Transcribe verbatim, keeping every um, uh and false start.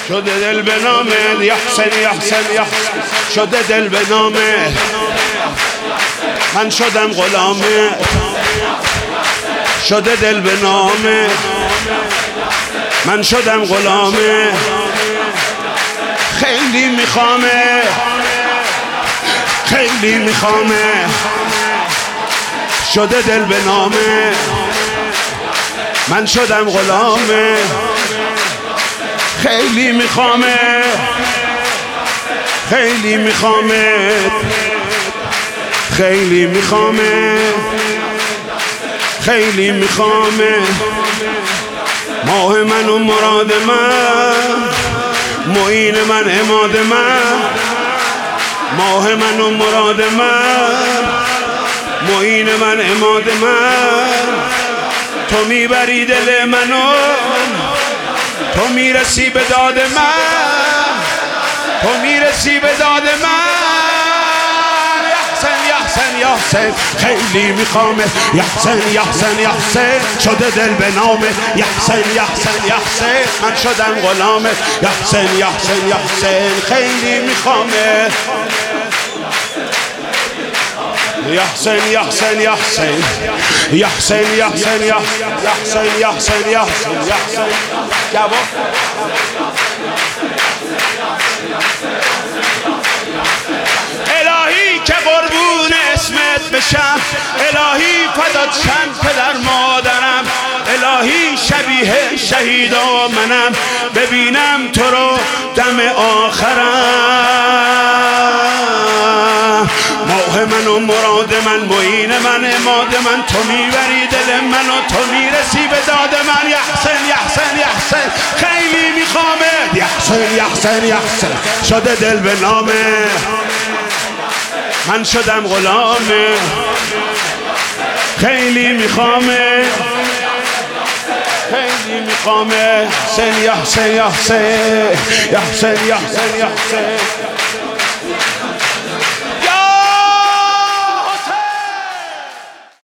شده دل به نامت یا حسین یا حسین یا حسین، شده دل به نامت من شدم غلامت، شده دل به نامت من شدم غلامت، خیلی میخوامه خیلی میخوامه، شده دل به نامه من شدم غلامه، خیلی میخوامه خیلی میخوامه خیلی میخوامه خیلی میخوامه، ماه من و مراد من، معین من عماد من، ماه من و مراد من، معین من عماد من، تو میبری دل منو، تو میرسی به داد من، تو میرسی به داد من، یا حسین یا حسین خیلی میخوامه، یا حسین یا حسین یا حسین شده دل به نامه، یا حسین یا حسین یا حسین من شدم غلامه، یا حسین یا حسین یا حسین خیلی میخوامه، یا حسین یا حسین یا حسین یا حسین یا حسین یا حسین یا حسین یا حسین یا حسین جواب الهی که قربون اسمت بشم، الهی فدات شم پدر مادرم، الهی شبیه شهیدا منم، ببینم تو رو دم آخرم، ماه من و مراد من، معین من عماد من، تو میبری دل من و تو میرسی به داد من، یا حسین یا حسین یا حسین خیلی میخوامه، یا حسین یا حسین یا حسین شده دل به نامه من شدم غلامه، خیلی میخوامه خیلی میخوامه، حسین یا حسین یا حسین یا حسین یا حسین یا حسین